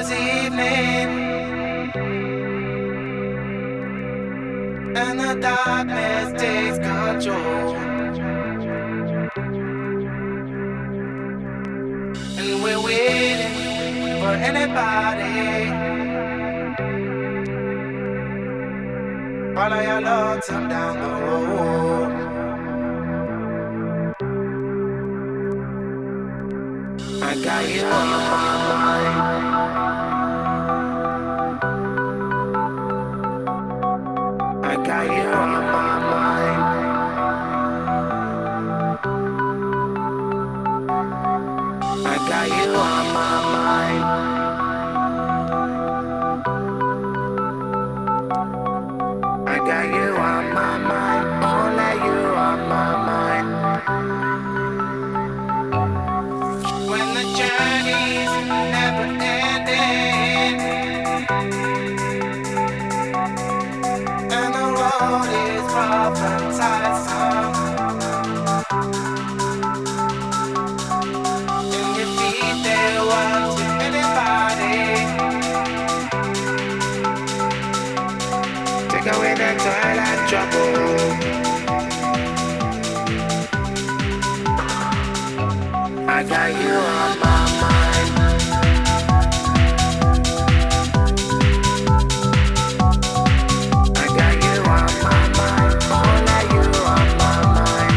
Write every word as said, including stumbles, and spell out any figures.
towards evening, and the darkness takes control, and we're waiting for anybody. Follow your lonesome down the road. I got you on my mind. I got you on my mind. I got you on my mind. I got you on my mind. Only you on my mind. When the journey's never ending, and the road is rough and tiresome, and your feet they want to anybody. Take away the toil and trouble. I got you on my mind. I got you on my mind. Only you on my mind.